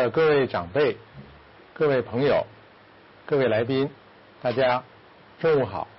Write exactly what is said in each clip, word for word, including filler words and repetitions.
的各位长辈、各位朋友、各位来宾，大家中午好。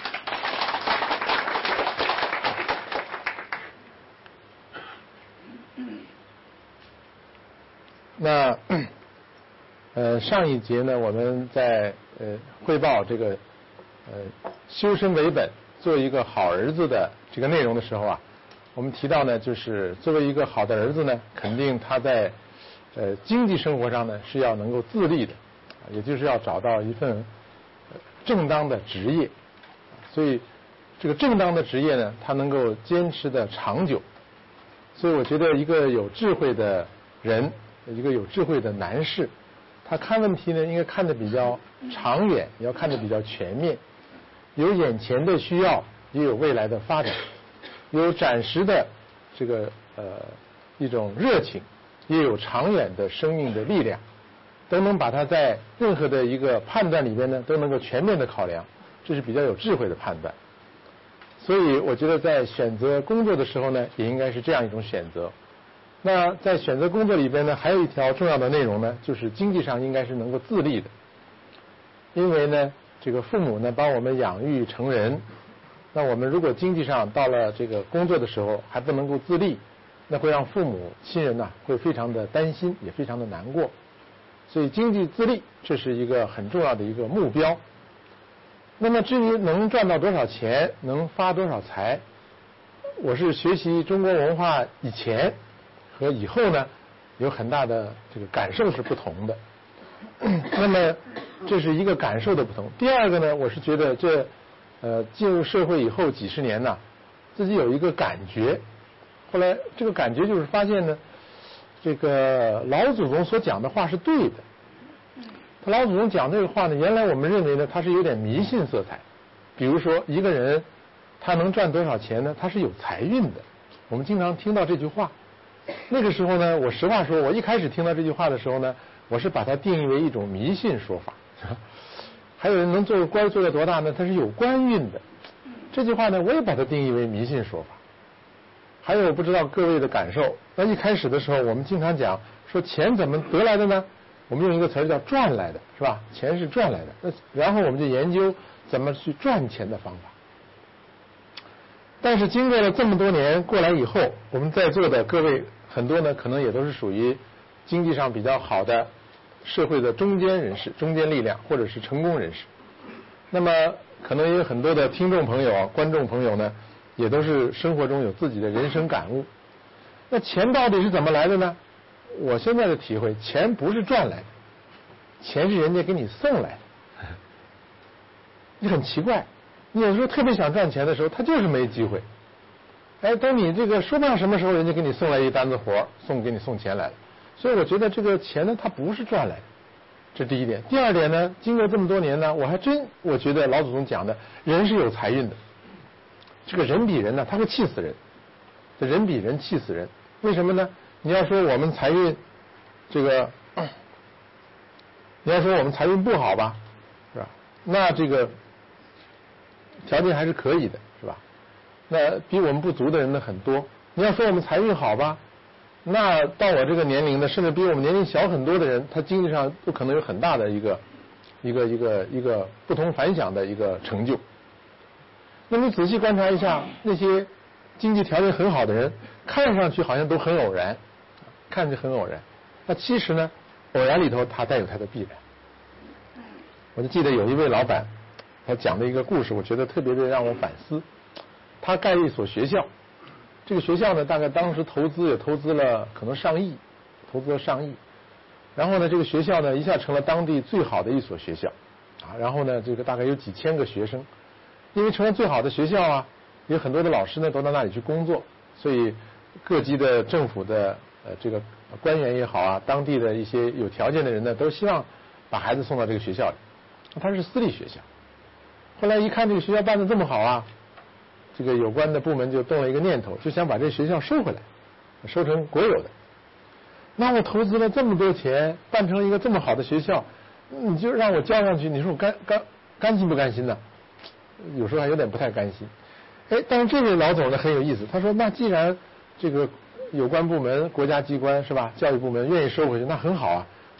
那呃上一节呢，我们在呃汇报这个呃修身为本，做一个好儿子的这个内容的时候啊，我们提到呢，就是作为一个好的儿子呢，肯定他在呃经济生活上呢是要能够自立的，也就是要找到一份正当的职业，所以这个正当的职业呢，他能够坚持的长久。所以我觉得一个有智慧的人，一个有智慧的男士，他看问题呢应该看得比较长远，也要看得比较全面，有眼前的需要，也有未来的发展，有暂时的这个呃一种热情，也有长远的生命的力量，都能把它在任何的一个判断里边呢都能够全面的考量，这是比较有智慧的判断。所以我觉得在选择工作的时候呢，也应该是这样一种选择。那在选择工作里边呢，还有一条重要的内容呢，就是经济上应该是能够自立的。因为呢，这个父母呢把我们养育成人，那我们如果经济上到了这个工作的时候还不能够自立，那会让父母亲人呢会非常的担心，也非常的难过。所以经济自立这是一个很重要的一个目标。那么至于能赚到多少钱，能发多少财，我是学习中国文化以前和以后呢有很大的这个感受是不同的。那么这是一个感受的不同。第二个呢，我是觉得这呃进入社会以后几十年呢，自己有一个感觉。后来这个感觉就是发现呢，这个老祖宗所讲的话是对的。他老祖宗讲这个话呢，原来我们认为呢，他是有点迷信色彩。比如说一个人他能赚多少钱呢？他是有财运的。我们经常听到这句话。那个时候呢，我实话说，我一开始听到这句话的时候呢，我是把它定义为一种迷信说法。还有人能做个官做到多大呢？他是有官运的。这句话呢，我也把它定义为迷信说法。还有我不知道各位的感受。那一开始的时候，我们经常讲说钱怎么得来的呢？我们用一个词儿叫赚来的，是吧？钱是赚来的。那然后我们就研究怎么去赚钱的方法。但是经过了这么多年过来以后，我们在座的各位很多呢，可能也都是属于经济上比较好的社会的中间人士、中坚力量，或者是成功人士。那么可能也有很多的听众朋友、观众朋友呢，也都是生活中有自己的人生感悟。那钱到底是怎么来的呢？我现在的体会，钱不是赚来的，钱是人家给你送来的。你很奇怪，你有时候特别想赚钱的时候，他就是没机会。哎，等你这个说不上什么时候，人家给你送来一单子活，送给你送钱来了。所以我觉得这个钱呢，它不是赚来的，这第一点。第二点呢，经过这么多年呢，我还真我觉得老祖宗讲的，人是有财运的。这个人比人呢，他会气死人。这人比人气死人，为什么呢？你要说我们财运这个，你要说我们财运不好吧，是吧？那这个条件还是可以的，是吧？那比我们不足的人呢很多。你要说我们财运好吧，那到我这个年龄的，甚至比我们年龄小很多的人，他经济上都可能有很大的一个一个一个一个不同凡响的一个成就。那你仔细观察一下，那些经济条件很好的人，看上去好像都很偶然，看上去很偶然。那其实呢，偶然里头它带有它的必然。我就记得有一位老板，他讲的一个故事，我觉得特别的让我反思。他盖了一所学校，这个学校呢，大概当时投资也投资了可能上亿，投资了上亿。然后呢，这个学校呢，一下成了当地最好的一所学校啊。然后呢，这个大概有几千个学生，因为成了最好的学校啊，有很多的老师呢都到那里去工作，所以各级的政府的呃这个官员也好啊，当地的一些有条件的人呢，都希望把孩子送到这个学校里。它是私立学校。后来一看这个学校办得这么好啊，这个有关的部门就动了一个念头，就想把这学校收回来，收成国有的。那我投资了这么多钱，办成了一个这么好的学校，你就让我交上去，你说我甘甘甘心不甘心呢？有时候还有点不太甘心。哎，但是这位老总呢很有意思，他说那既然这个有关部门、国家机关是吧，教育部门愿意收回去，那很好啊。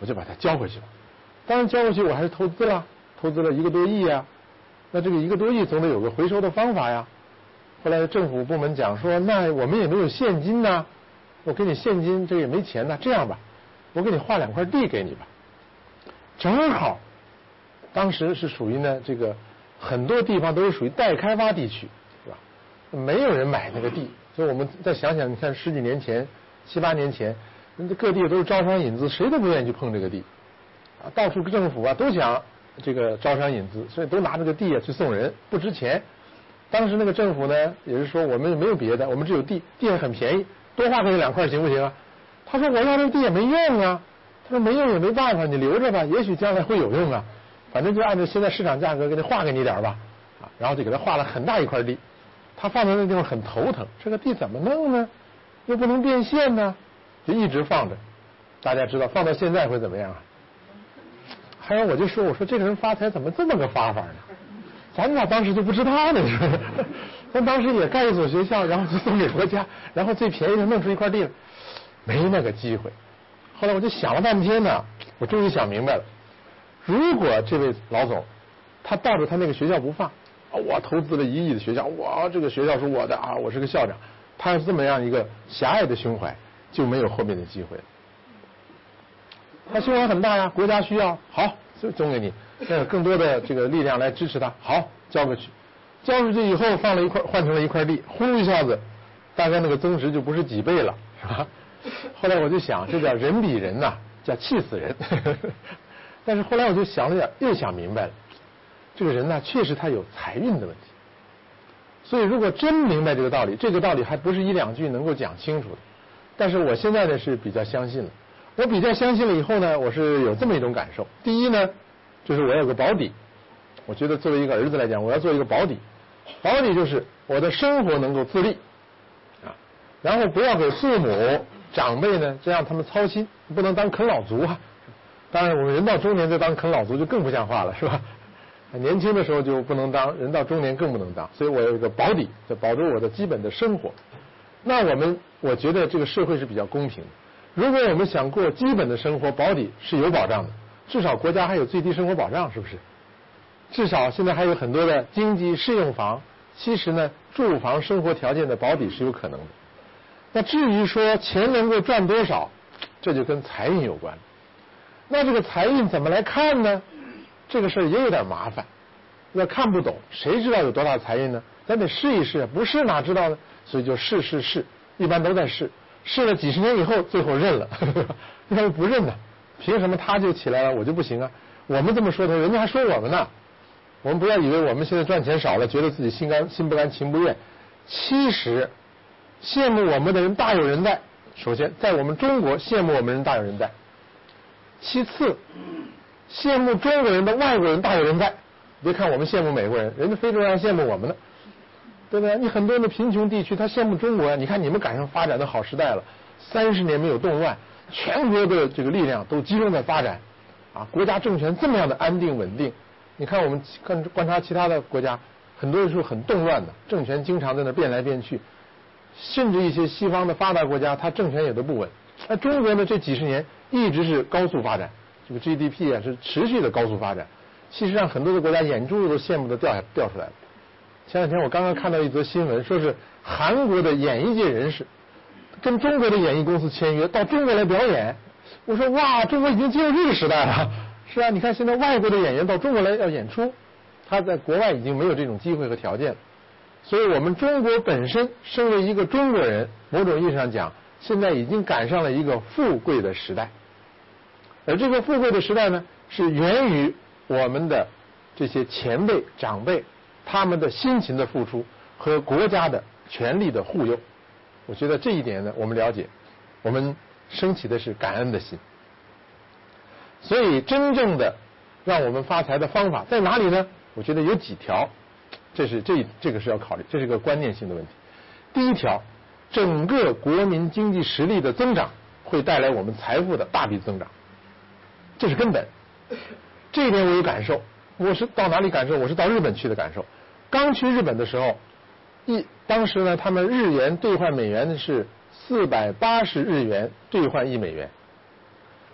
我就把它交回去了。当然交回去我还是投资了，投资了一个多亿啊，那这个一个多亿总得有个回收的方法呀。后来政府部门讲说，那我们也没有现金呐，我给你现金这个也没钱呐，这样吧，我给你划两块地给你吧。正好当时是属于呢这个很多地方都是属于待开发地区，是吧？没有人买那个地，所以我们再想想，你看十几年前、七八年前，各地都是招商引资，谁都不愿意去碰这个地，啊，到处政府啊都想这个招商引资，所以都拿这个地啊去送人，不值钱。当时那个政府呢也是说，我们没有别的，我们只有地，地还很便宜，多划给你两块行不行啊？他说我要这个地也没用啊，他说没用也没办法，你留着吧，也许将来会有用啊。反正就按照现在市场价格给你划给你点吧，啊，然后就给他划了很大一块地，他放在那地方很头疼，这个地怎么弄呢？又不能变现呢，就一直放着。大家知道放到现在会怎么样啊？还有我就说，我说这个人发财怎么这么个发法呢？咱咋当时就不知道呢？是不是？咱当时也盖一所学校，然后就送给国家，然后最便宜的弄出一块地来，没那个机会。后来我就想了半天呢，我终于想明白了。如果这位老总他抱着他那个学校不放，我投资了一亿的学校，我这个学校是我的啊，我是个校长，他是这么样一个狭隘的胸怀，就没有后面的机会了。他胸怀很大呀，国家需要，好，就送给你，那更多的这个力量来支持他，好，交过去，交出去以后放了一块，换成了一块地，呼一下子，大概那个增值就不是几倍了，是吧？后来我就想，这叫人比人呐、啊，叫气死人。但是后来我就想了点，又想明白了，这个人呢，确实他有财运的问题。所以如果真明白这个道理，这个道理还不是一两句能够讲清楚的。但是我现在呢是比较相信了。我比较相信了以后呢，我是有这么一种感受。第一呢，就是我有个保底。我觉得作为一个儿子来讲，我要做一个保底。保底就是我的生活能够自立啊，然后不要给父母长辈呢，这样他们操心，不能当啃老族啊。当然我们人到中年再当啃老族就更不像话了，是吧？年轻的时候就不能当，人到中年更不能当。所以我有一个保底，就保住我的基本的生活。那我们我觉得这个社会是比较公平的。如果我们想过基本的生活，保底是有保障的，至少国家还有最低生活保障，是不是？至少现在还有很多的经济适用房，其实呢住房生活条件的保底是有可能的。那至于说钱能够赚多少，这就跟财运有关。那这个财运怎么来看呢？这个事儿也有点麻烦，要看不懂，谁知道有多大财运呢？咱得试一试，不试哪知道呢？所以就试试试，一般都在试，试了几十年以后，最后认了，那他不认呢？凭什么他就起来了，我就不行啊？我们这么说的，人家还说我们呢。我们不要以为我们现在赚钱少了，觉得自己心甘心不甘情不愿。其实羡慕我们的人大有人在。首先，在我们中国羡慕我们人大有人在。其次，羡慕中国人的外国人大有人在。别看我们羡慕美国人，人家非洲人羡慕我们呢，对不对？你很多的贫穷地区，他羡慕中国呀。你看你们赶上发展的好时代了，三十年没有动乱，全国的这个力量都集中在发展，啊，国家政权这么样的安定稳定。你看我们看观察其他的国家，很多时候很动乱的，政权经常在那变来变去，甚至一些西方的发达国家，它政权也都不稳。那中国呢，这几十年一直是高速发展，这个 G D P 啊是持续的高速发展。其实让很多的国家眼珠子都羡慕的掉下掉出来了。前两天我刚刚看到一则新闻，说是韩国的演艺界人士跟中国的演艺公司签约，到中国来表演。我说哇，中国已经进入这个时代了。是啊，你看现在外国的演员到中国来要演出，他在国外已经没有这种机会和条件了。所以我们中国本身身为一个中国人，某种意义上讲，现在已经赶上了一个富贵的时代。而这个富贵的时代呢，是源于我们的这些前辈长辈他们的辛勤的付出和国家的全力的护佑。我觉得这一点呢，我们了解，我们升起的是感恩的心。所以真正的让我们发财的方法在哪里呢？我觉得有几条，这是这这个是要考虑，这是个观念性的问题。第一条，整个国民经济实力的增长会带来我们财富的大笔增长，这是根本。这一点我有感受，我是到哪里感受？我是到日本去的感受。刚去日本的时候，一当时呢，他们日元兑换美元是四百八十日元兑换一美元。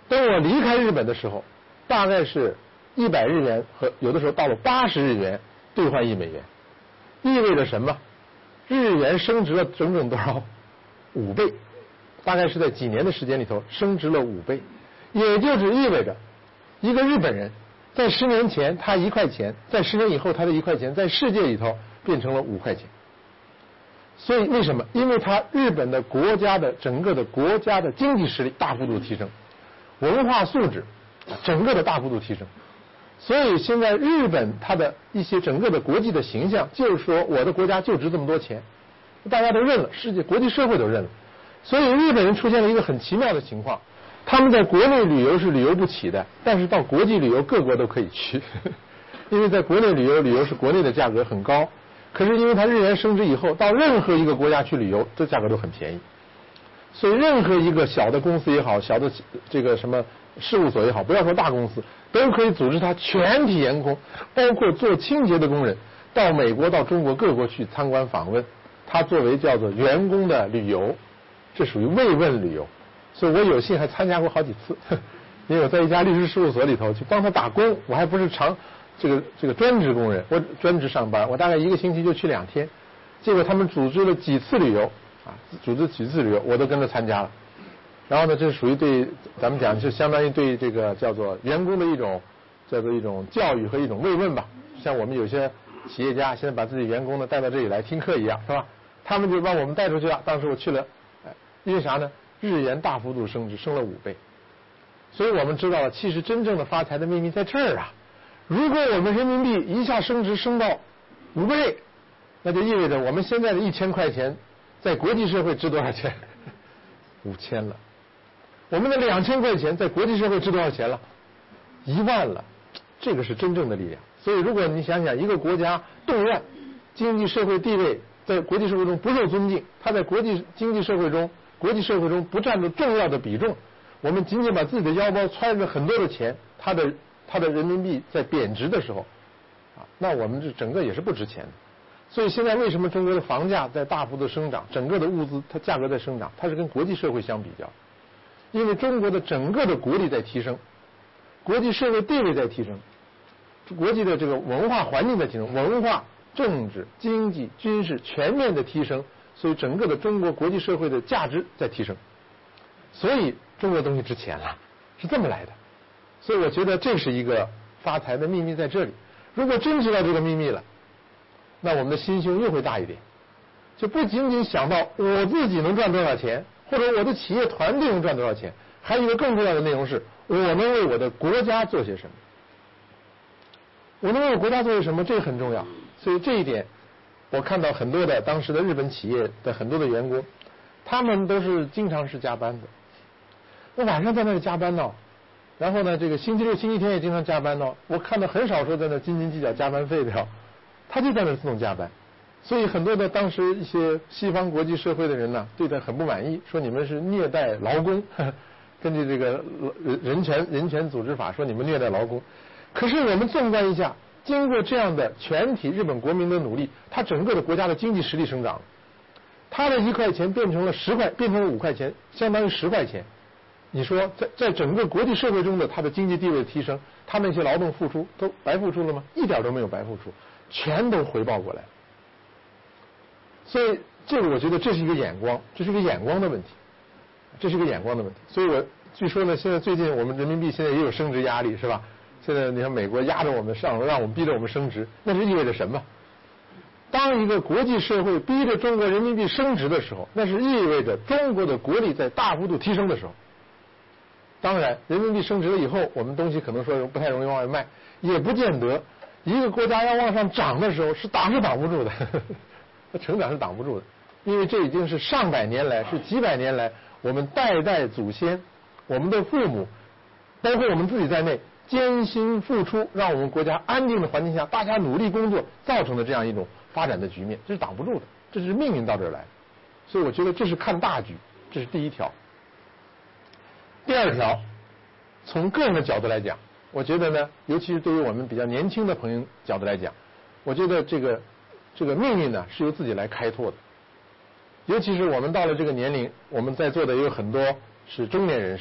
等我离开日本的时候，大概是一百日元和有的时候到了八十日元兑换一美元，意味着什么？日元升值了整整多少？五倍，大概是在几年的时间里头升值了五倍，也就是意味着一个日本人在十年前他一块钱，在十年以后他的一块钱在世界里头变成了五块钱。所以为什么？因为他日本的国家的整个的国家的经济实力大幅度提升，文化素质整个的大幅度提升，所以现在日本它的一些整个的国际的形象就是说我的国家就值这么多钱，大家都认了，世界国际社会都认了。所以日本人出现了一个很奇妙的情况，他们在国内旅游是旅游不起的，但是到国际旅游各国都可以去，因为在国内旅游旅游是国内的价格很高，可是因为它日元升值以后，到任何一个国家去旅游，这价格都很便宜。所以任何一个小的公司也好，小的这个什么事务所也好，不要说大公司，都可以组织它全体员工，包括做清洁的工人，到美国到中国各国去参观访问，它作为叫做员工的旅游，这属于慰问旅游。所以我有幸还参加过好几次，因为我在一家律师事务所里头去帮他打工，我还不是长这个这个专职工人，我专职上班，我大概一个星期就去两天，结果他们组织了几次旅游啊，组织几次旅游我都跟着参加了。然后呢，这属于对咱们讲就相当于对这个叫做员工的一种叫做一种教育和一种慰问吧。像我们有些企业家现在把自己员工呢带到这里来听课一样，是吧？他们就把我们带出去了。当时我去了，因为啥呢？日元大幅度升值，升了五倍。所以我们知道了，其实真正的发财的秘密在这儿啊。如果我们人民币一下升值升到五倍，那就意味着我们现在的一千块钱在国际社会值多少钱？五千了。我们的两千块钱在国际社会值多少钱了？一万了。这个是真正的力量。所以如果你想想，一个国家动乱，经济社会地位在国际社会中不受尊敬，它在国际经济社会中国际社会中不占着重要的比重，我们仅仅把自己的腰包揣着很多的钱，它的它的人民币在贬值的时候啊，那我们这整个也是不值钱的。所以现在为什么中国的房价在大幅度生长，整个的物资它价格在生长，它是跟国际社会相比较，因为中国的整个的国力在提升，国际社会地位在提升，国际的这个文化环境在提升，文化、政治、经济、军事全面的提升，所以整个的中国国际社会的价值在提升，所以中国东西值钱了，是这么来的。所以我觉得这是一个发财的秘密在这里。如果真知道这个秘密了，那我们的心胸又会大一点，就不仅仅想到我自己能赚多少钱，或者我的企业团队能赚多少钱，还有一个更重要的内容是，我能为我的国家做些什么。我能为我国家做些什么，这个很重要。所以这一点，我看到很多的当时的日本企业的很多的员工，他们都是经常是加班的。那晚上在那里加班呢，然后呢，这个星期六、星期天也经常加班呢。我看到很少说在那斤斤计较加班费的，他就在那自动加班。所以很多的当时一些西方国际社会的人呢，对他很不满意，说你们是虐待劳工，呵呵根据这个人权人权组织法说你们虐待劳工。可是我们纵观一下，经过这样的全体日本国民的努力，他整个的国家的经济实力生长了，他的一块钱变成了十块，变成了五块钱，相当于十块钱。你说在在整个国际社会中的他的经济地位的提升，他那些劳动付出都白付出了吗？一点都没有白付出，全都回报过来。所以这个我觉得这是一个眼光，这是一个眼光的问题，这是一个眼光的问题。所以我据说呢，现在最近我们人民币现在也有升值压力，是吧？现在你看美国压着我们上，让我们逼着我们升值，那是意味着什么？当一个国际社会逼着中国人民币升值的时候，那是意味着中国的国力在大幅度提升的时候。当然，人民币升值了以后，我们东西可能说不太容易往外卖，也不见得。一个国家要往上涨的时候，是挡是挡不住的，它成长是挡不住的，因为这已经是上百年来，是几百年来，我们代代祖先、我们的父母，包括我们自己在内，艰辛付出，让我们国家安定的环境下，大家努力工作，造成的这样一种发展的局面，这是挡不住的，这是命运到这儿来。所以我觉得这是看大局，这是第一条。第二条，从个人的角度来讲，我觉得呢，尤其是对于我们比较年轻的朋友角度来讲，我觉得这个这个命运呢是由自己来开拓的。尤其是我们到了这个年龄，我们在座的也有很多是中年人士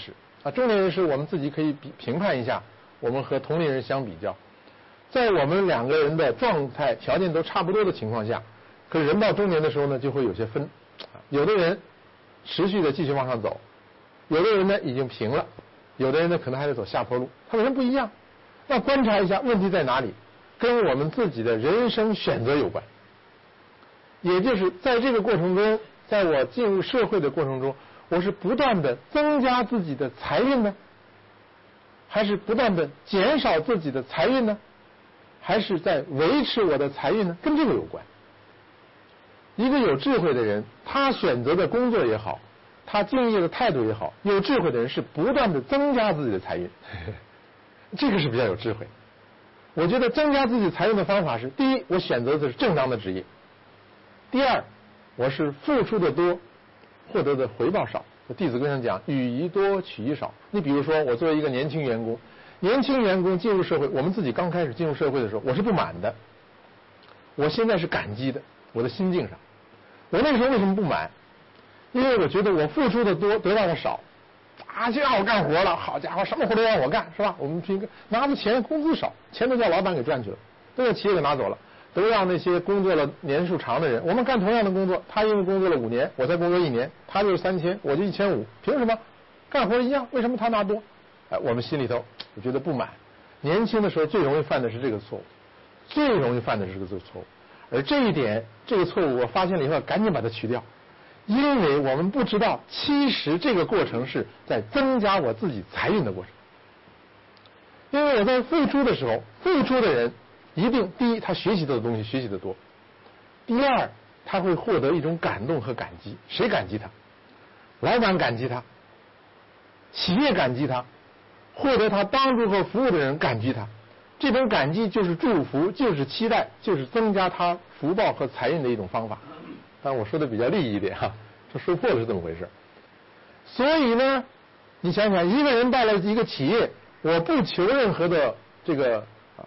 啊，中年人士我们自己可以比评判一下，我们和同龄人相比较，在我们两个人的状态条件都差不多的情况下，可是人到中年的时候呢，就会有些分，有的人持续的继续往上走，有的人呢已经平了，有的人呢可能还得走下坡路，他为什么不一样？那观察一下问题在哪里，跟我们自己的人生选择有关。也就是在这个过程中，在我进入社会的过程中，我是不断的增加自己的财运呢，还是不断的减少自己的财运呢，还是在维持我的财运呢？跟这个有关。一个有智慧的人，他选择的工作也好，他敬业的态度也好，有智慧的人是不断的增加自己的财运，这个是比较有智慧。我觉得增加自己财运的方法是：第一，我选择的是正当的职业；第二，我是付出的多，获得的回报少。《弟子规》上讲，予宜多，取宜少。你比如说，我作为一个年轻员工，年轻员工进入社会，我们自己刚开始进入社会的时候，我是不满的，我现在是感激的，我的心境上。我那时候为什么不满？因为我觉得我付出的多，得到的少，啊，就让我干活了，好家伙，什么活都让我干，是吧？我们平时拿的钱工资少，钱都叫老板给赚去了，都让企业给拿走了，都让那些工作了年数长的人，我们干同样的工作，他因为工作了五年，我才工作一年，他就是三千，我就一千五，凭什么？干活一样，为什么他拿多？哎，我们心里头我觉得不满。年轻的时候最容易犯的是这个错误，最容易犯的是这个错误。而这一点，这个错误我发现了以后，赶紧把它去掉，因为我们不知道，其实这个过程是在增加我自己财运的过程。因为我在付出的时候，付出的人一定第一，他学习到的东西学习的多；第二，他会获得一种感动和感激。谁感激他？老板感激他，企业感激他，获得他帮助和服务的人感激他。这种感激就是祝福，就是期待，就是增加他福报和财运的一种方法。但我说的比较利益一点哈，这说破了是这么回事。所以呢，你想想，一个人到了一个企业，我不求任何的这个啊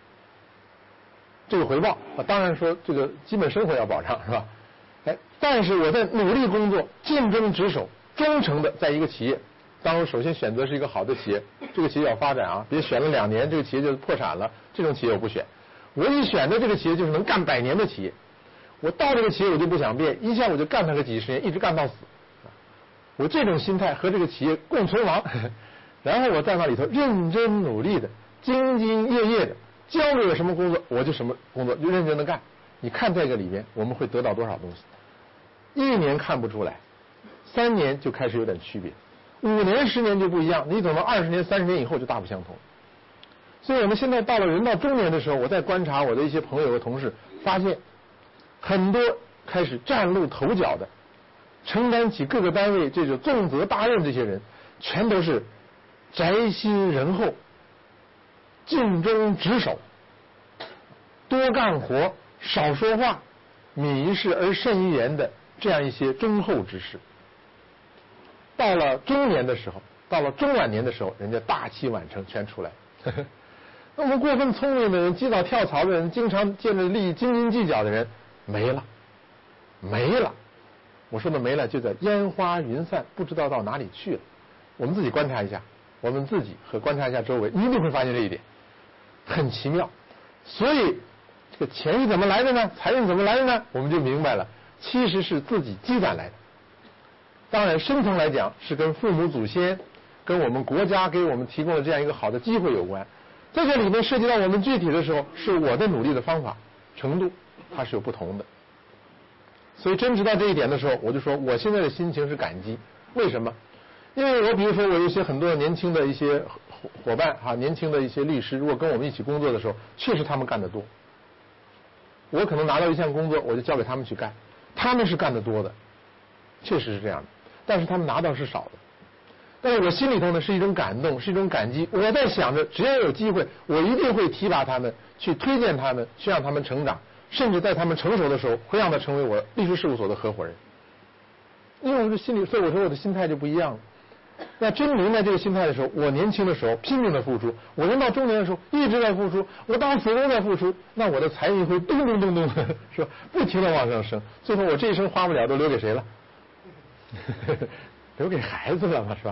这个回报啊，当然说这个基本生活要保障，是吧？哎，但是我在努力工作，尽忠职守，忠诚的在一个企业。当然，首先选择是一个好的企业，这个企业要发展啊，别选了两年这个企业就破产了，这种企业我不选。我一选的这个企业就是能干百年的企业，我到这个企业我就不想变，一下我就干它个几十年，一直干到死。我这种心态和这个企业共存亡，然后我在那里头认真努力的、兢兢业业的，交给我什么工作我就什么工作就认真的干。你看这个里面我们会得到多少东西？一年看不出来，三年就开始有点区别。五年、十年就不一样，你等到二十年、三十年以后就大不相同。所以我们现在到了人到中年的时候，我在观察我的一些朋友和同事，发现很多开始崭露头角的，承担起各个单位这种重责大任，这些人全都是宅心仁厚、尽忠职守、多干活、少说话、敏于事而慎于言的这样一些忠厚之士。到了中年的时候，到了中晚年的时候，人家大器晚成全出来。那我们过分聪明的人、及早跳槽的人、经常见着利益斤斤计较的人没了，没了。我说的没了，就在烟花云散，不知道到哪里去了。我们自己观察一下，我们自己和观察一下周围，你一定会发现这一点，很奇妙。所以这个钱是怎么来的呢？财运怎么来的呢？我们就明白了，其实是自己积攒来的。当然深层来讲是跟父母祖先跟我们国家给我们提供的这样一个好的机会有关，在这里面涉及到我们具体的时候，是我的努力的方法程度它是有不同的。所以真知道这一点的时候，我就说我现在的心情是感激。为什么？因为我比如说我有一些很多年轻的一些伙伴哈，年轻的一些律师，如果跟我们一起工作的时候，确实他们干得多。我可能拿到一项工作，我就交给他们去干，他们是干得多的，确实是这样的。但是他们拿到是少的，但是我心里头呢是一种感动，是一种感激。我在想着，只要有机会，我一定会提拔他们，去推荐他们，去让他们成长，甚至在他们成熟的时候，会让他成为我律师事务所的合伙人。因为我的心里，所以我说我的心态就不一样了。那真明白这个心态的时候，我年轻的时候拼命的付出，我人到中年的时候一直在付出，我到死都在付出，那我的财运会咚咚咚咚的，是吧？不停的往上升，最后我这一生花不了，都留给谁了？留给孩子了嘛，是吧？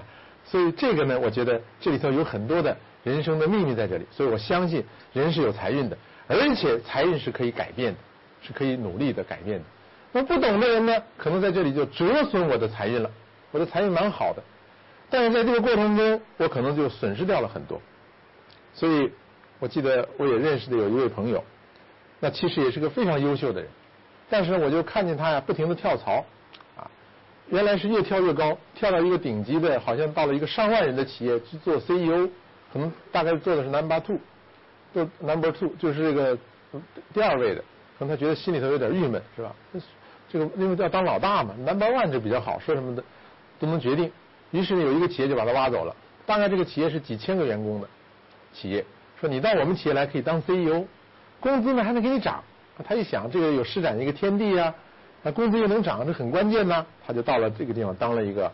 所以这个呢，我觉得这里头有很多的人生的秘密在这里。所以我相信人是有财运的，而且财运是可以改变的，是可以努力的改变的。那不懂的人呢，可能在这里就折损我的财运了。我的财运蛮好的，但是在这个过程中，我可能就损失掉了很多。所以我记得我也认识的有一位朋友，那其实也是个非常优秀的人，但是我就看见他呀，不停地跳槽啊，原来是越跳越高，跳到一个顶级的，好像到了一个上万人的企业去做 C E O， 可能大概做的是 number two， 做 number two 就是这个第二位的，可能他觉得心里头有点郁闷，是吧？这个因为要当老大嘛 ，number one 就比较好，说什么的都能决定。于是有一个企业就把他挖走了，大概这个企业是几千个员工的企业，说你到我们企业来可以当 C E O， 工资呢还能给你涨。他一想这个有施展一个天地呀、啊，那工资又能涨，这很关键呐、啊。他就到了这个地方当了一个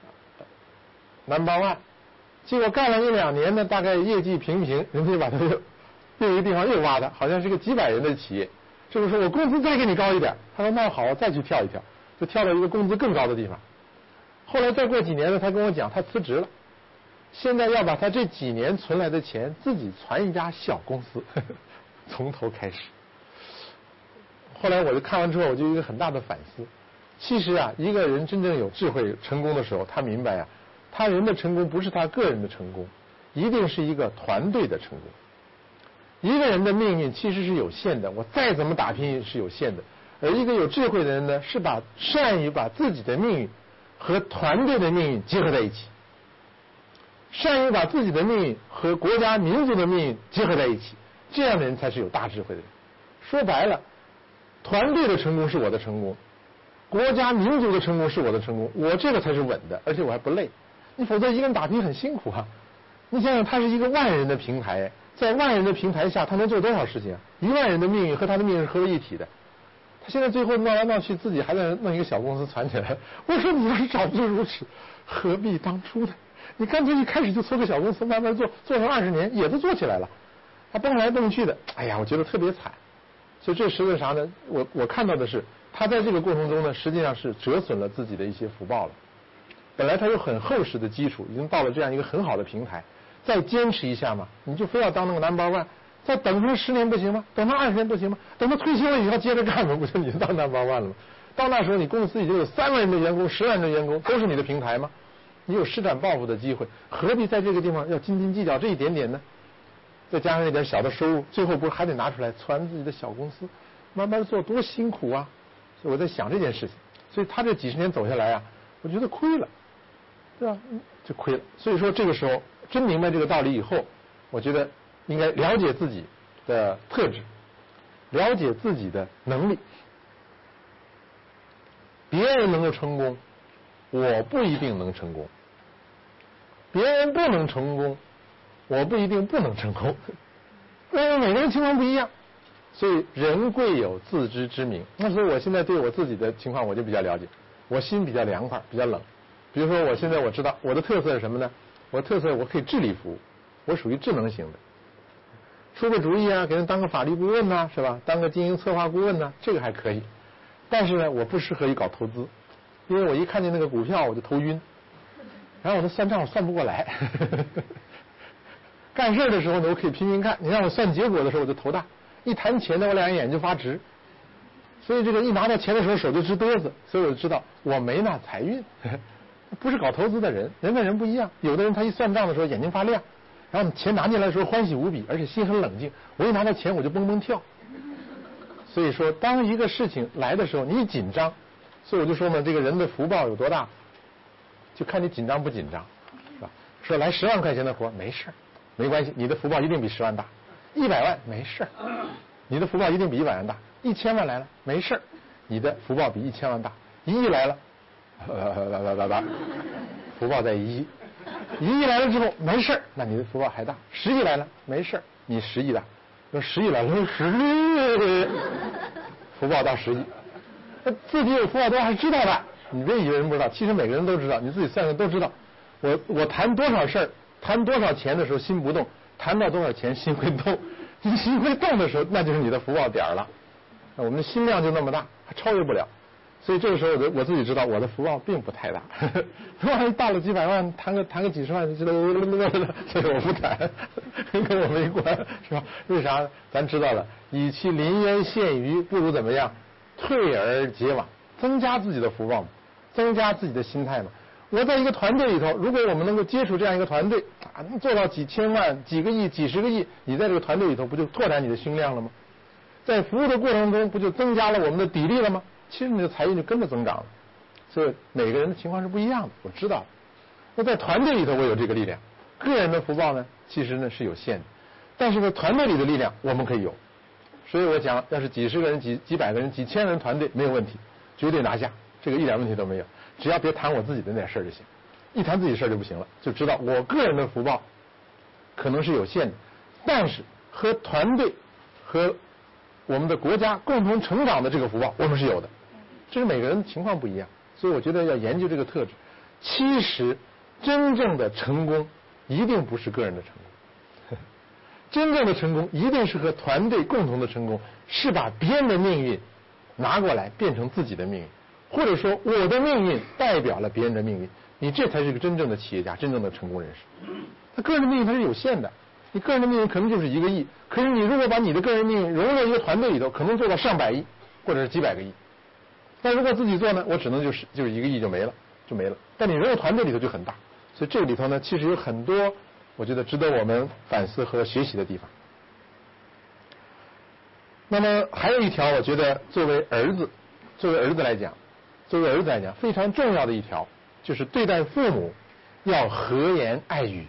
number one， 结果干了一两年呢，大概业绩平平，人家就把他又又一个地方又挖他，好像是个几百人的企业。这个时候我工资再给你高一点，他说那好，我再去跳一跳，就跳到一个工资更高的地方。后来再过几年呢，他跟我讲他辞职了，现在要把他这几年存来的钱自己传一家小公司，呵呵，从头开始。后来我就看完之后，我就有一个很大的反思。其实啊，一个人真正有智慧成功的时候，他明白啊，他人的成功不是他个人的成功，一定是一个团队的成功。一个人的命运其实是有限的，我再怎么打拼是有限的。而一个有智慧的人呢，是把善于把自己的命运和团队的命运结合在一起，善于把自己的命运和国家民族的命运结合在一起，这样的人才是有大智慧的人。说白了，团队的成功是我的成功，国家民族的成功是我的成功，我这个才是稳的，而且我还不累。你否则一个人打拼很辛苦啊。你想想，他是一个万人的平台，在万人的平台下，他能做多少事情啊？一万人的命运和他的命运是合为一体的。他现在最后闹来闹去，自己还在弄一个小公司攒起来。我说你要是早知如此，何必当初呢？你干脆一开始就做个小公司，慢慢做，做成二十年也都做起来了。他蹦来蹦去的，哎呀，我觉得特别惨。所以这实际啥呢？我我看到的是，他在这个过程中呢，实际上是折损了自己的一些福报了。本来他有很厚实的基础，已经到了这样一个很好的平台，再坚持一下嘛，你就非要当那个 number one， 再等他十年不行吗？等他二十年不行吗？等他退休了以后接着干嘛，不就你当 number one 了吗？到那时候你公司已经有三万人的员工、十万人的员工，都是你的平台吗？你有施展抱负的机会，何必在这个地方要斤斤计较这一点点呢？再加上一点小的收入，最后不是还得拿出来传自己的小公司，慢慢做，多辛苦啊！所以我在想这件事情，所以他这几十年走下来啊，我觉得亏了，对吧？就亏了。所以说这个时候真明白这个道理以后，我觉得应该了解自己的特质，了解自己的能力。别人能够成功，我不一定能成功；别人不能成功，我不一定不能成功。因为每个人情况不一样，所以人贵有自知之明。那所以我现在对我自己的情况我就比较了解，我心比较凉快，比较冷。比如说我现在我知道我的特色是什么呢？我的特色我可以智力服务，我属于智能型的，出个主意啊，给人当个法律顾问呐、啊，是吧？当个经营策划顾问呐、啊，这个还可以。但是呢，我不适合于搞投资，因为我一看见那个股票我就头晕，然后我的算账我算不过来。干事的时候呢，我可以拼命干，你让我算结果的时候我就头大，一谈钱呢我两眼就发直，所以这个一拿到钱的时候手就直嘚瑟，所以我就知道我没那财运，不是搞投资的人，人跟人不一样，有的人他一算账的时候眼睛发亮，然后钱拿进来的时候欢喜无比，而且心很冷静，我一拿到钱我就蹦蹦跳。所以说当一个事情来的时候你一紧张，所以我就说嘛，这个人的福报有多大就看你紧张不紧张，是吧？说来十万块钱的活没事，没关系，你的福报一定比十万大。一百万没事，你的福报一定比一百万大。一千万来了没事，你的福报比一千万大。一亿来了，呃，福报在一亿。一亿来了之后没事，那你的福报还大。十亿来了没事，你十亿大。那十亿来了，十亿，福报到十亿。自己有福报多还是知道的，你别以为人不知道，其实每个人都知道，你自己算算都知道。我我谈多少事儿，谈多少钱的时候心不动，谈到多少钱心会动。你心会动的时候，那就是你的福报点了。我们的心量就那么大，还超越不了。 所以这个时候我我自己知道我的福报并不太大，万一大了几百万，谈个谈个几十万就知道，所以我不谈，跟我没关，是吧？为啥？咱知道了，与其临渊羡鱼，不如怎么样？退而结网，增加自己的福报嘛，增加自己的心态嘛。我在一个团队里头，如果我们能够接触这样一个团队啊，能做到几千万、几个亿、几十个亿，你在这个团队里头不就拓展你的胸量了吗？在服务的过程中，不就增加了我们的砥砺了吗？其实你的财运就跟着增长了。所以每个人的情况是不一样的，我知道。那在团队里头，我有这个力量；个人的福报呢，其实呢是有限的。但是呢，团队里的力量我们可以有。所以我讲，要是几十个人、几几百个人、几千人团队没有问题，绝对拿下，这个一点问题都没有。只要别谈我自己的那点事儿就行，一谈自己事儿就不行了。就知道我个人的福报可能是有限的，但是和团队和我们的国家共同成长的这个福报，我们是有的。这是每个人情况不一样，所以我觉得要研究这个特质。其实真正的成功一定不是个人的成功，真正的成功一定是和团队共同的成功，是把别人的命运拿过来变成自己的命运，或者说我的命运代表了别人的命运，你这才是个真正的企业家，真正的成功人士。他个人的命运它是有限的，你个人的命运可能就是一个亿，可是你如果把你的个人命运融入一个团队里头，可能做到上百亿或者是几百个亿。但如果自己做呢，我只能就是就是一个亿就没了，就没了。但你融入团队里头就很大，所以这个里头呢，其实有很多我觉得值得我们反思和学习的地方。那么还有一条，我觉得作为儿子，作为儿子来讲，作为儿子来讲非常重要的一条，就是对待父母要和颜爱语。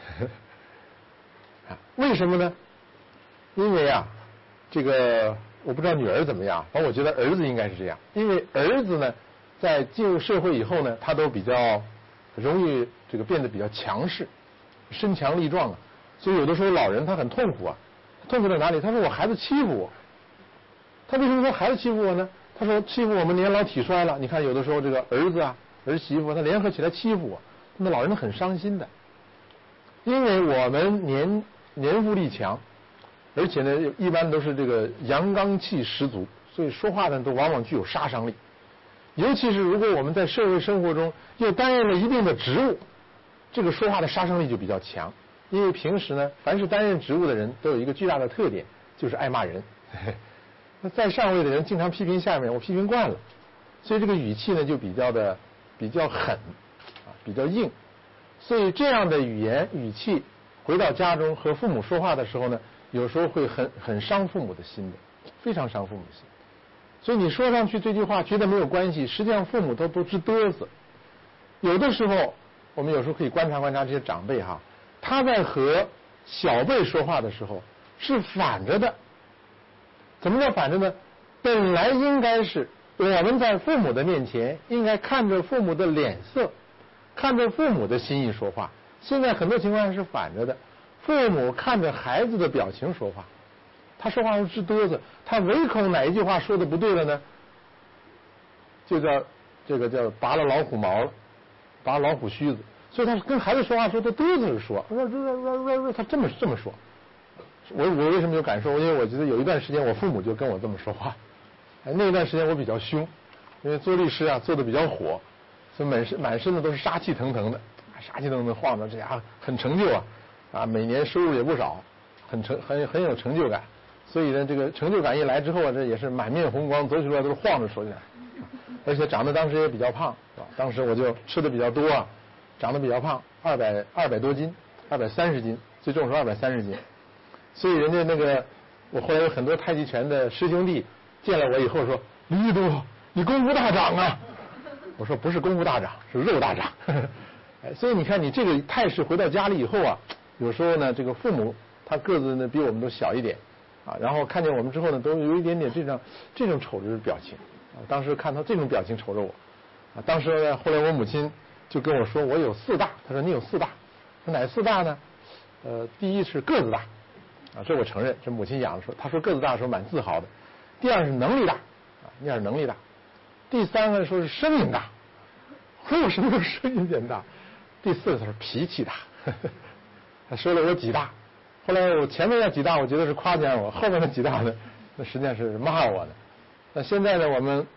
为什么呢？因为啊，这个我不知道女儿怎么样，反正我觉得儿子应该是这样。因为儿子呢，在进入社会以后呢，他都比较容易这个变得比较强势，身强力壮啊。所以有的时候老人他很痛苦啊，痛苦在哪里？他说我孩子欺负我。他为什么说孩子欺负我呢？他说欺负我们年老体衰了。你看有的时候这个儿子啊、儿媳妇他联合起来欺负我，那老人很伤心的。因为我们年年富力强，而且呢一般都是这个阳刚气十足，所以说话呢都往往具有杀伤力。尤其是如果我们在社会生活中又担任了一定的职务，这个说话的杀伤力就比较强。因为平时呢，凡是担任职务的人都有一个巨大的特点，就是爱骂人。那在上位的人经常批评下面，我批评惯了，所以这个语气呢就比较的比较狠啊，比较硬。所以这样的语言语气回到家中和父母说话的时候呢，有时候会很很伤父母的心的，非常伤父母的心。所以你说上去这句话觉得没有关系，实际上父母都都直嘚瑟。有的时候我们有时候可以观察观察这些长辈哈，他在和小辈说话的时候是反着的。怎么叫反着呢？本来应该是我们在父母的面前应该看着父母的脸色，看着父母的心意说话。现在很多情况下是反着的，父母看着孩子的表情说话。他说话是直嘚瑟，他唯恐哪一句话说的不对了呢，就叫这个叫拔了老虎毛了，拔老虎须子。所以他跟孩子说话时候都嘚瑟着说，他这么这么说。我我为什么有感受？因为我觉得有一段时间我父母就跟我这么说话，哎，那一段时间我比较凶，因为做律师啊做的比较火，所以满身满身的都是杀气腾腾的，杀气腾腾的晃着，这家伙很成就啊，啊，每年收入也不少，很成很很有成就感。所以呢，这个成就感一来之后啊，这也是满面红光，走起路来都是晃着说起来，而且长得当时也比较胖，是吧？当时我就吃的比较多啊，长得比较胖，二百二百多斤，二百三十斤，最重是二百三十斤。所以人家那个，我后来有很多太极拳的师兄弟见了我以后说：“李一都，你功夫大涨啊！”我说：“不是功夫大涨，是肉大涨。”哎，所以你看，你这个态势回到家里以后啊，有时候呢，这个父母他个子呢比我们都小一点啊，然后看见我们之后呢，都有一点点这种这种瞅着的表情啊。当时看他这种表情瞅着我啊，当时呢，后来我母亲就跟我说：“我有四大。”她说：“你有四大，说哪四大呢？呃，第一是个子大。”啊，这我承认，这母亲养的时候，她说个子大的时候蛮自豪的。第二是能力大，啊，第二能力大。第三个说是声音大，说我什么时候声音变大？第四个他说脾气大，呵呵，他说了我几大。后来我前面那几大我觉得是夸奖我，后面那几大呢，那实际上是骂我的。那现在呢，我们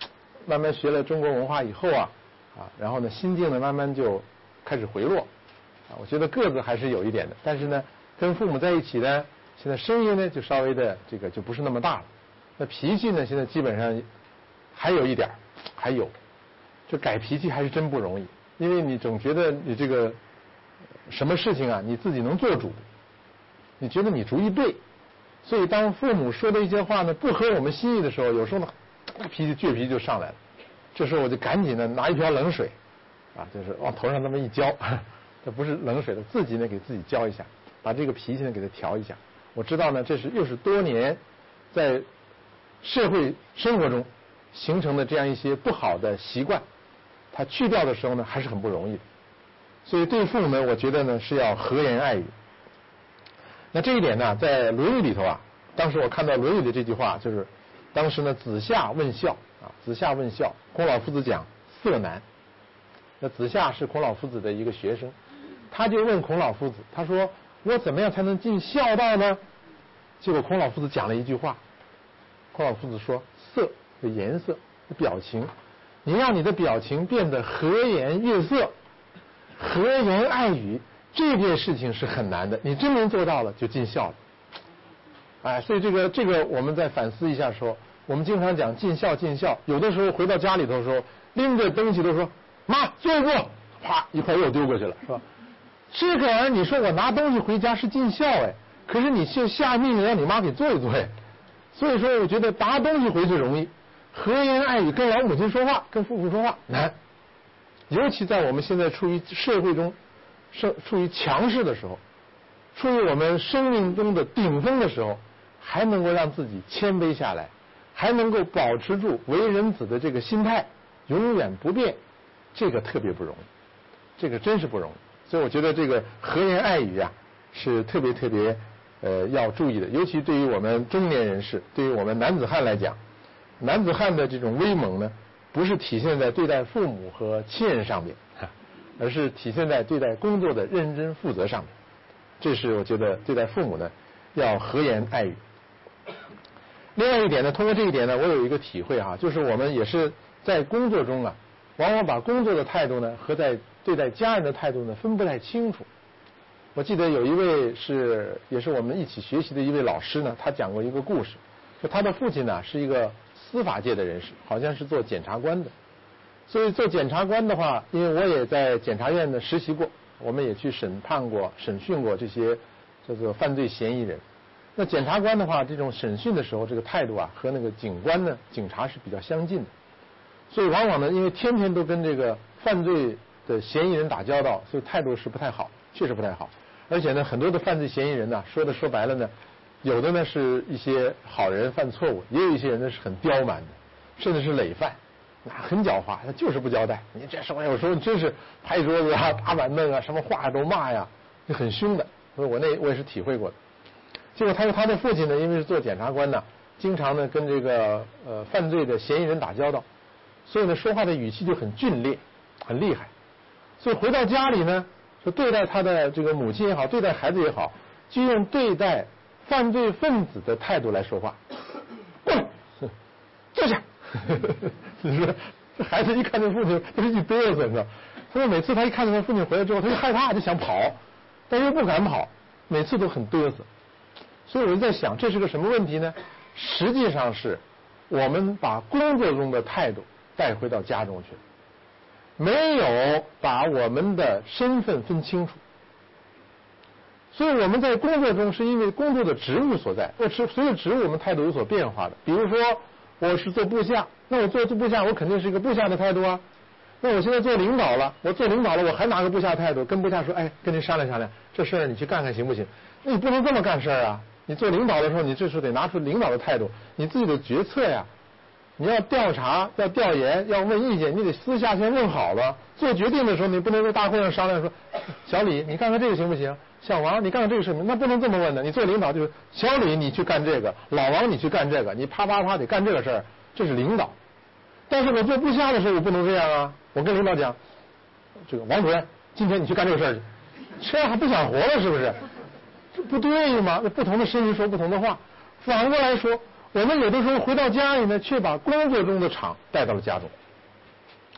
慢慢学了中国文化以后啊，啊，然后呢心境呢慢慢就开始回落，啊，我觉得个子还是有一点的，但是呢跟父母在一起呢，现在声音呢就稍微的这个就不是那么大了，那脾气呢现在基本上还有一点，还有，这改脾气还是真不容易，因为你总觉得你这个什么事情啊你自己能做主，你觉得你主意对，所以当父母说的一些话呢不合我们心意的时候，有时候呢脾气倔脾气就上来了，这时候我就赶紧呢拿一瓢冷水啊，就是往头上那么一浇，这不是冷水的，自己呢给自己浇一下，把这个脾气呢给它调一下。我知道呢这是又是多年在社会生活中形成的这样一些不好的习惯，它去掉的时候呢还是很不容易的。所以对父母呢我觉得呢是要和颜爱语。那这一点呢在《论语》里头啊，当时我看到《论语》的这句话，就是当时呢子夏问孝啊，子夏问孝，孔老夫子讲色难。那子夏是孔老夫子的一个学生，他就问孔老夫子，他说我怎么样才能尽孝道呢？结果孔老夫子讲了一句话，孔老夫子说色的颜色表情，你让你的表情变得和颜悦色，和颜爱语，这件事情是很难的，你真能做到了就尽孝了。哎，所以这个这个我们再反思一下说，我们经常讲尽孝尽孝，有的时候回到家里头的时候拎着东西都说妈坐一坐，啪一块又丢过去了，是吧？这个玩意儿你说我拿东西回家是尽孝哎，可是你就下命令让你妈给做一做哎。所以说我觉得拿东西回去容易，和颜爱语跟老母亲说话跟父母说话难，尤其在我们现在处于社会中是处于强势的时候，处于我们生命中的顶峰的时候，还能够让自己谦卑下来，还能够保持住为人子的这个心态永远不变，这个特别不容易，这个真是不容易。所以我觉得这个和颜爱语啊是特别特别呃要注意的，尤其对于我们中年人士，对于我们男子汉来讲，男子汉的这种威猛呢不是体现在对待父母和亲人上面，而是体现在对待工作的认真负责上面。这是我觉得对待父母呢要和颜爱语。另外一点呢，通过这一点呢我有一个体会哈，就是我们也是在工作中啊往往把工作的态度呢和在对待家人的态度呢分不太清楚。我记得有一位是也是我们一起学习的一位老师呢，他讲过一个故事，就他的父亲呢是一个司法界的人士，好像是做检察官的。所以做检察官的话，因为我也在检察院呢实习过，我们也去审判过审讯过这些叫做犯罪嫌疑人。那检察官的话，这种审讯的时候这个态度啊和那个警官呢警察是比较相近的，所以往往呢因为天天都跟这个犯罪的嫌疑人打交道，所以态度是不太好，确实不太好。而且呢很多的犯罪嫌疑人呢说的说白了呢，有的呢是一些好人犯错误，也有一些人呢是很刁蛮的，甚至是累犯，那很狡猾，他就是不交代。你这时候有时候真是拍桌子啊打板凳啊，什么话都骂呀，就很凶的。所以我那我也是体会过的。结果他说他的父亲呢因为是做检察官呢，经常呢跟这个呃犯罪的嫌疑人打交道，所以呢说话的语气就很峻烈很厉害。所以回到家里呢，就对待他的这个母亲也好，对待孩子也好，就用对待犯罪分子的态度来说话。过来，坐下。你说这孩子一看见父亲，他就一嘚瑟，你知道？他说每次他一看见他父亲回来之后，他就害怕，就想跑，但又不敢跑，每次都很嘚瑟。所以我就在想，这是个什么问题呢？实际上是我们把工作中的态度带回到家中去了，没有把我们的身份分清楚。所以我们在工作中是因为工作的职务所在，随着职务我们态度有所变化的。比如说我是做部下，那我做部下我肯定是一个部下的态度啊。那我现在做领导了，我做领导了我还拿个部下态度，跟部下说，哎，跟您商量商量，这事儿你去干看行不行？那你不能这么干事儿啊！你做领导的时候，你这时候得拿出领导的态度，你自己的决策呀，你要调查要调研要问意见，你得私下先问好了。做决定的时候你不能在大会上商量说，小李你看看这个行不行，小王你干看这个事情，那不能这么问的。你做领导就是小李你去干这个，老王你去干这个，你啪啪啪得干这个事儿，这是领导。但是我做部下的时候我不能这样啊，我跟领导讲，这个王主任今天你去干这个事儿去，这还不想活了是不是？这不对吗？不同的声音说不同的话。反过来说，我们有的时候回到家里呢，却把工作中的场带到了家中。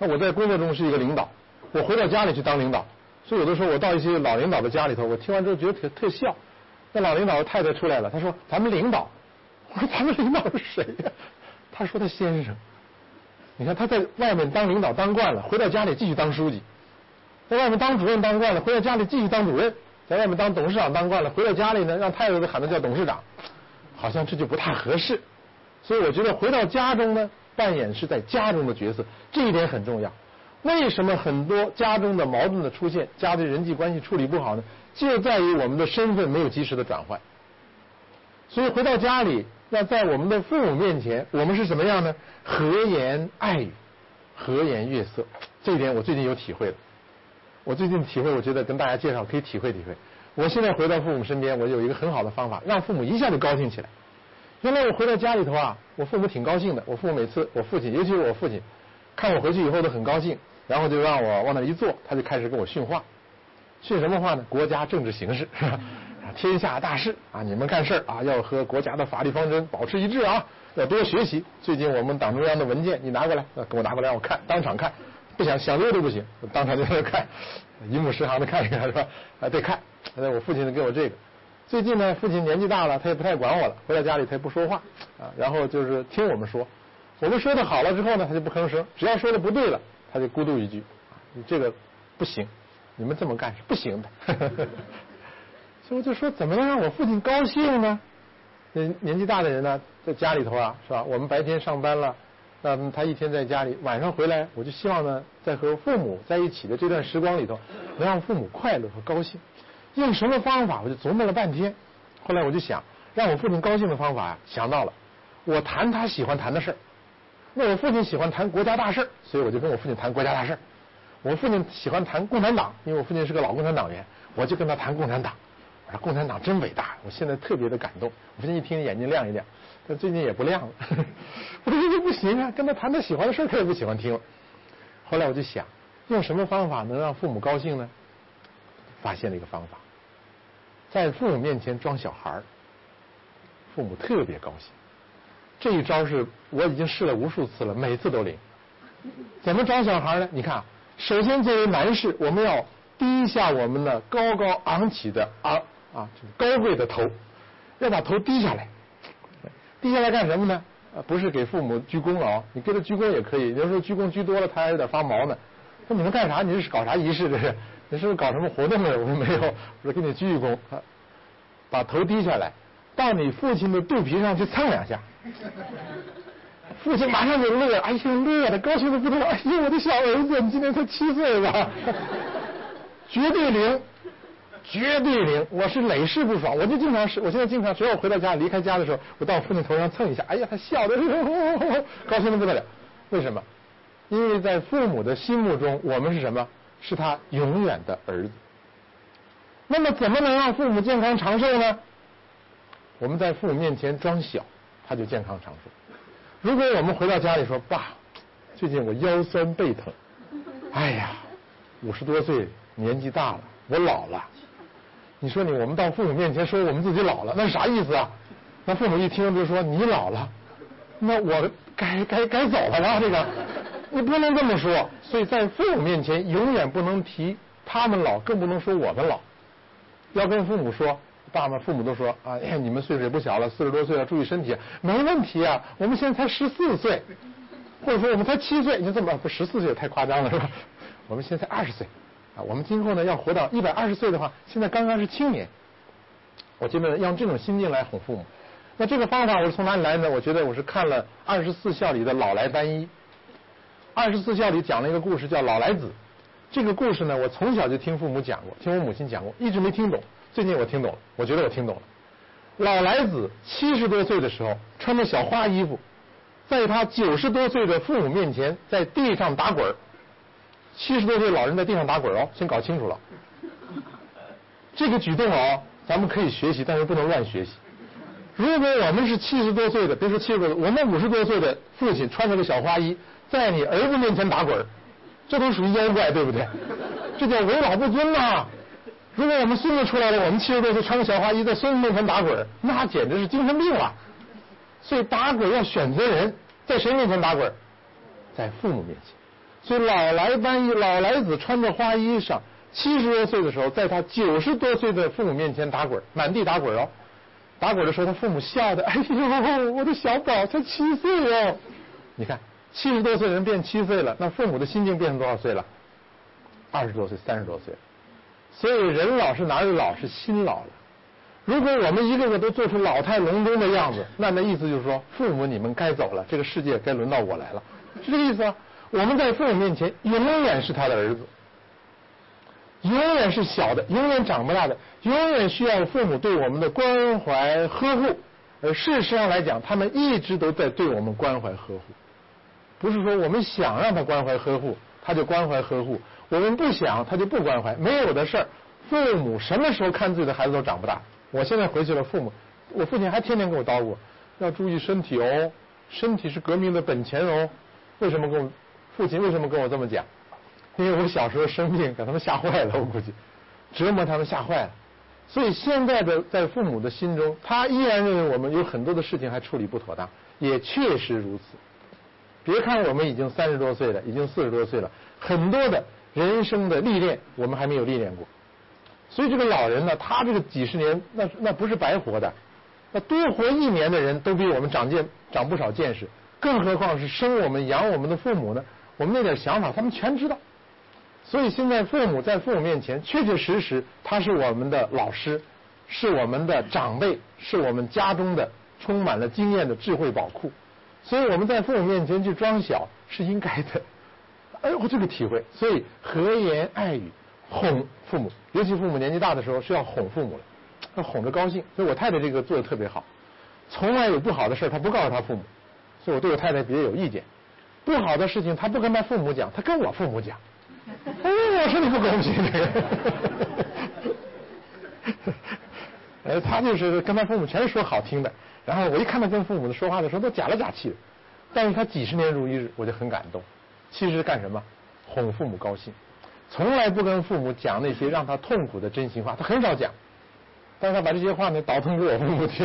那我在工作中是一个领导，我回到家里去当领导，所以有的时候我到一些老领导的家里头，我听完之后觉得特特笑。那老领导的太太出来了，他说：“咱们领导。”我说：“咱们领导是谁呀？”他说：“他先生。”你看他在外面当领导当惯了，回到家里继续当书记；在外面当主任当惯了，回到家里继续当主任；在外面当董事长当惯了，回到家里呢让太太都喊他叫董事长，好像这就不太合适。所以我觉得回到家中呢，扮演是在家中的角色，这一点很重要。为什么很多家中的矛盾的出现，家的人际关系处理不好呢？就在于我们的身份没有及时的转换。所以回到家里，那在我们的父母面前，我们是什么样呢？和颜爱语，和颜悦色。这一点我最近有体会了。我最近体会，我觉得跟大家介绍可以体会体会。我现在回到父母身边，我有一个很好的方法，让父母一下就高兴起来。原来我回到家里头啊，我父母挺高兴的。我父母每次，我父亲，尤其是我父亲，看我回去以后都很高兴，然后就让我往那一坐，他就开始跟我训话。训什么话呢？国家政治形势，是吧？天下大事啊，你们干事啊，要和国家的法律方针保持一致啊，要多学习。最近我们党中央的文件，你拿过来，给我拿过来，我看，当场看，不想想溜都不行，当场就在那看，一目十行的看一看，是吧？啊，得看。我父亲给我这个。最近呢，父亲年纪大了，他也不太管我了，回到家里他也不说话啊，然后就是听我们说，我们说的好了之后呢，他就不吭声，只要说的不对了，他就咕嘟一句，你这个不行，你们这么干是不行的。所以我就说，怎么能让我父亲高兴呢？年年纪大的人呢，在家里头啊，是吧？我们白天上班了，那他一天在家里，晚上回来，我就希望呢，在和父母在一起的这段时光里头，能让父母快乐和高兴。用什么方法？我就琢磨了半天。后来我就想，让我父亲高兴的方法呀、啊，想到了。我谈他喜欢谈的事儿。那我父亲喜欢谈国家大事儿，所以我就跟我父亲谈国家大事儿。我父亲喜欢谈共产党，因为我父亲是个老共产党员，我就跟他谈共产党。我说共产党真伟大，我现在特别的感动。我父亲一听眼睛亮一亮，但最近也不亮了。我说这不行啊，跟他谈他喜欢的事儿，他也不喜欢听了。后来我就想，用什么方法能让父母高兴呢？发现了一个方法，在父母面前装小孩儿，父母特别高兴。这一招是我已经试了无数次了，每次都灵。怎么装小孩呢？你看，首先作为男士，我们要低下我们的高高昂起的昂啊高贵的头，要把头低下来。低下来干什么呢？啊，不是给父母鞠躬啊，你给他鞠躬也可以。有时候鞠躬鞠多了，他还有点发毛呢。说你们干啥？你是搞啥仪式？这是？你是不是搞什么活动了？我说没有，我说给你鞠一躬，把头低下来，到你父亲的肚皮上去蹭两下。父亲马上就乐，哎呀乐的高兴的不得了，哎呀我的小儿子，你今年才七岁吧？绝对灵，绝对灵！我是累世不爽，我就经常是，我现在经常只要我回到家离开家的时候，我到我父亲头上蹭一下，哎呀他笑的高兴的不得了。为什么？因为在父母的心目中，我们是什么？是他永远的儿子。那么怎么能让父母健康长寿呢？我们在父母面前装小，他就健康长寿。如果我们回到家里说，爸，最近我腰酸背疼，哎呀，五十多岁年纪大了，我老了。你说你我们到父母面前说我们自己老了，那是啥意思啊？那父母一听就说你老了，那我该该该走了吧？这个你不能这么说。所以在父母面前永远不能提他们老，更不能说我们老。要跟父母说，爸妈父母都说啊，哎，你们岁数也不小了，四十多岁了，注意身体。没问题啊，我们现在才十四岁，或者说我们才七岁，你就这么不十四岁太夸张了是吧？我们现在才二十岁啊，我们今后呢要活到一百二十岁的话，现在刚刚是青年。我觉得要用这种心境来哄父母。那这个方法我是从哪里来呢？我觉得我是看了二十四孝里的老来单一。二十四孝里讲了一个故事叫老来子。这个故事呢，我从小就听父母讲过，听我母亲讲过，一直没听懂。最近我听懂了，我觉得我听懂了。老来子七十多岁的时候，穿着小花衣服，在他九十多岁的父母面前，在地上打滚儿。七十多岁老人在地上打滚哦，先搞清楚了。这个举动哦，咱们可以学习，但是不能乱学习。如果我们是七十多岁的，别说七十多岁，我们五十多岁的父亲穿着个小花衣，在你儿子面前打滚儿，这都属于妖怪，对不对？这叫为老不尊呐！如果我们孙子出来了，我们七十多岁穿个小花衣在孙子面前打滚，那简直是精神病了。所以打滚要选择人，在谁面前打滚？在父母面前。 所以老来搬衣，老来子穿着花衣裳，七十多岁的时候，在他九十多岁的父母面前打滚，满地打滚哦。打滚的时候，他父母笑的，哎呦，我的小宝才七岁哦。你看，七十多岁的人变七岁了，那父母的心境变成多少岁了？二十多岁、三十多岁。所以人老是哪有老，是心老了。如果我们一个个都做出老态龙钟的样子，那那意思就是说，父母你们该走了，这个世界该轮到我来了，是这个意思啊。我们在父母面前永远是他的儿子，永远是小的，永远长不大的，永远需要父母对我们的关怀呵护。而事实上来讲，他们一直都在对我们关怀呵护，不是说我们想让他关怀呵护他就关怀呵护，我们不想他就不关怀，没有的事儿。父母什么时候看自己的孩子都长不大。我现在回去了，父母，我父亲还天天给我叨咕，要注意身体哦，身体是革命的本钱哦。为什么跟我父亲为什么跟我这么讲？因为我小时候生病，给他们吓坏了，我估计折磨他们吓坏了。所以现在的在父母的心中，他依然认为我们有很多的事情还处理不妥当，也确实如此。别看我们已经三十多岁了，已经四十多岁了，很多的人生的历练我们还没有历练过。所以这个老人呢，他这个几十年那那不是白活的，那多活一年的人都比我们长见长不少见识，更何况是生我们养我们的父母呢？我们那点想法他们全知道。所以现在父母在父母面前确确实实他是我们的老师，是我们的长辈，是我们家中的充满了经验的智慧宝库。所以我们在父母面前去装小是应该的。哎，我这个体会。所以和颜爱语哄父母，尤其父母年纪大的时候是要哄父母了，要哄着高兴。所以我太太这个做的特别好，从来有不好的事她不告诉她父母。所以我对我太太别有意见，不好的事情她不跟她父母讲，她跟我父母讲。哎，我说你不公平这个。哎，她就是跟她父母全是说好听的，然后我一看她跟父母的说话的时候都假了假气的，但是她几十年如一日，我就很感动。其实干什么？哄父母高兴，从来不跟父母讲那些让他痛苦的真心话，他很少讲，但是他把这些话呢倒腾给我父母听。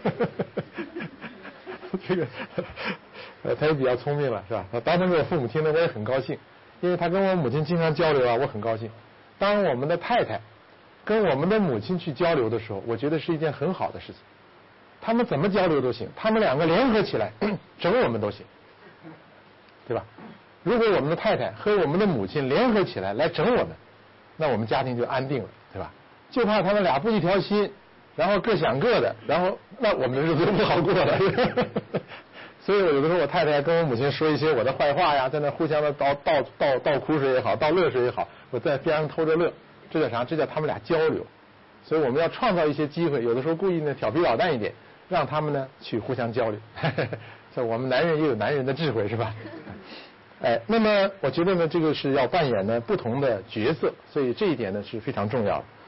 这个呃，他也比较聪明了，是吧？他倒腾给我父母听呢，我也很高兴，因为他跟我母亲经常交流啊，我很高兴。当我们的太太跟我们的母亲去交流的时候，我觉得是一件很好的事情。他们怎么交流都行，他们两个联合起来整我们都行，对吧？如果我们的太太和我们的母亲联合起来来整我们，那我们家庭就安定了，对吧？就怕他们俩不一条心，然后各想各的，然后那我们的日子就不好过了。所以我有的时候我太太跟我母亲说一些我的坏话呀，在那互相的倒倒倒倒苦水也好，倒乐水也好，我在边上偷着乐，这叫啥？这叫他们俩交流。所以我们要创造一些机会，有的时候故意呢调皮捣蛋一点，让他们呢去互相交流。所以我们男人也有男人的智慧，是吧？哎，那么我觉得呢，这个是要扮演呢不同的角色，所以这一点呢是非常重要的。